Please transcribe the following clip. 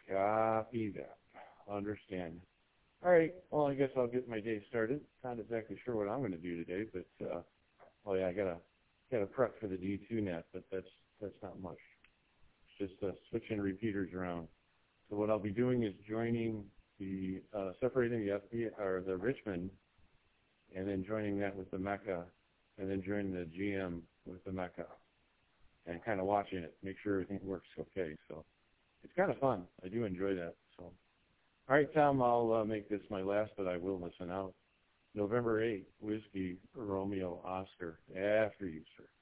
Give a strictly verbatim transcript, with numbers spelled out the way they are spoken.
Copy that. Understand. All right. Well, I guess I'll get my day started. Not exactly sure what I'm going to do today, but uh, oh yeah, I gotta gotta prep for the D two net, but that's that's not much. It's just uh, switching repeaters around. So what I'll be doing is joining the uh, separating the F B or the Richmond, and then joining that with the Mecca, and then joining the G M with the Mecca, and kind of watching it, make sure everything works okay. So it's kind of fun. I do enjoy that. So, all right, Tom, I'll uh, make this my last, but I will listen out. November eighth, Whiskey Romeo Oscar. After you, sir.